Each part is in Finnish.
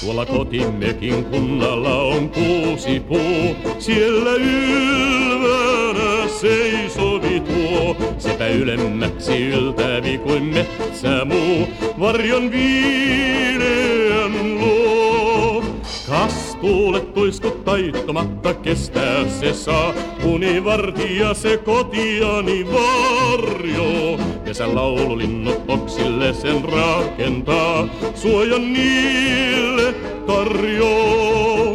Tuolla kotimmekin kunnalla on kuusipuu, siellä ylvänä seisovi tuo. Sepä ylemmäksi yltävi kuin metsä muu, varjon viileän luo. Kas tuulet tuiskut taittomatta kestää se saa, univartija se kotiani varjoo. Pesän laululinnut oksille sen rakentaa, suojan niille tarjoo.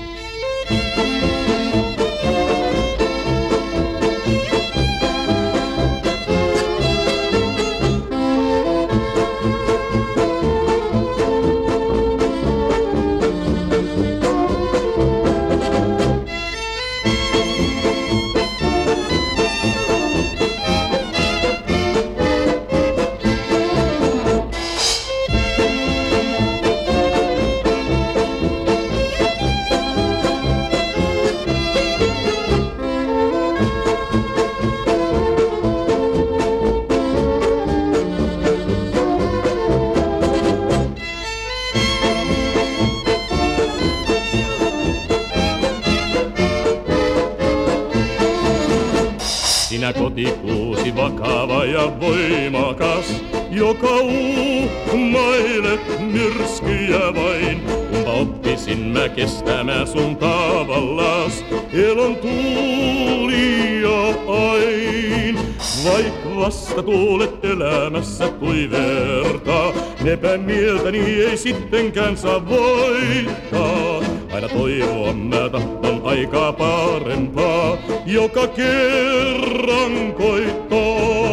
Sinä kotikuusi vakava ja voimakas, joka uhmailet myrskyjä vain. Kumpa oppisin mä kestämään sun tavallas elon tuulia ain. Vaik vasta tuulet elämässä tuivertaa, nepä mieltäni ei sittenkään saa voittaa. Aina toivoa mä tahdon aikaa parempaa, joka kerran koittaa.